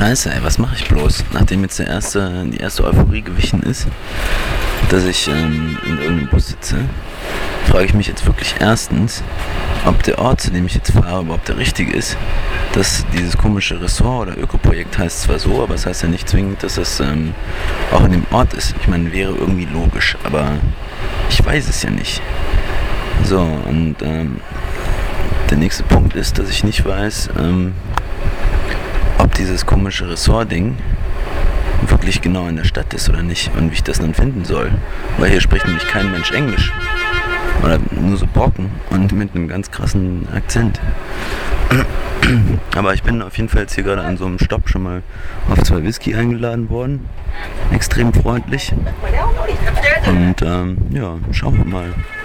Scheiße, ey, was mache ich bloß? Nachdem jetzt die erste Euphorie gewichen ist, dass ich in irgendeinem Bus sitze, frage ich mich jetzt wirklich erstens, ob der Ort, zu dem ich jetzt fahre, überhaupt der richtige ist. Dass dieses komische Ressort oder Ökoprojekt heißt zwar so, aber es heißt ja nicht zwingend, dass es auch in dem Ort ist. Ich meine, wäre irgendwie logisch, aber ich weiß es ja nicht. So, und der nächste Punkt ist, dass ich nicht weiß, ob dieses komische Ressort-Ding wirklich genau in der Stadt ist oder nicht und wie ich das dann finden soll. Weil hier spricht nämlich kein Mensch Englisch. Oder nur so Brocken und mit einem ganz krassen Akzent. Aber ich bin auf jeden Fall jetzt hier gerade an so einem Stopp schon mal auf 2 Whisky eingeladen worden. Extrem freundlich. Und ja, schauen wir mal.